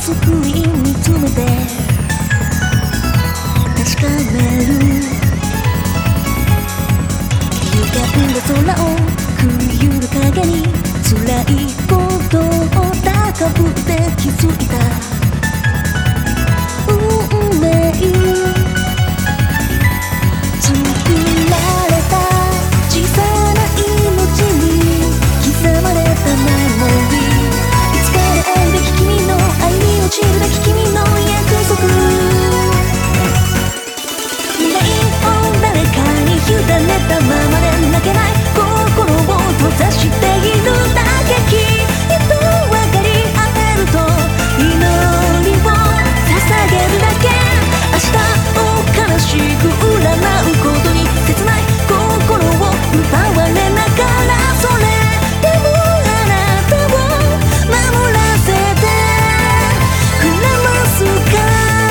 スクリーン見つめて確かめる。歪んだ空を食いゆる影に辛いことを高ぶって気づいた。運命作られた小さな命に刻まれたメモリー。いつか会うべき君の愛に落ちるべき君の約束。未来を誰かに委ねたままで泣けない心を閉ざしているだけ。きっと分かり合えると祈りを捧げるだけ。明日を悲しく占うことに切ない心を奪われながら、それでもあなたを守らせてくれますか。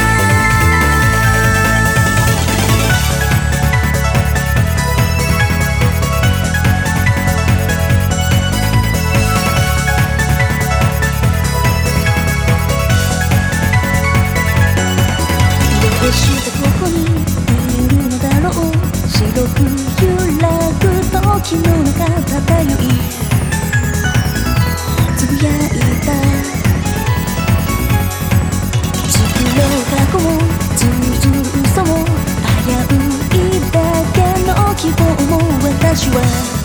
どうしてここにいるのだろう。白く揺らぐ時の中漂いつぶやいた。作ろう過去も通ずる嘘も危ういだけの希望も私は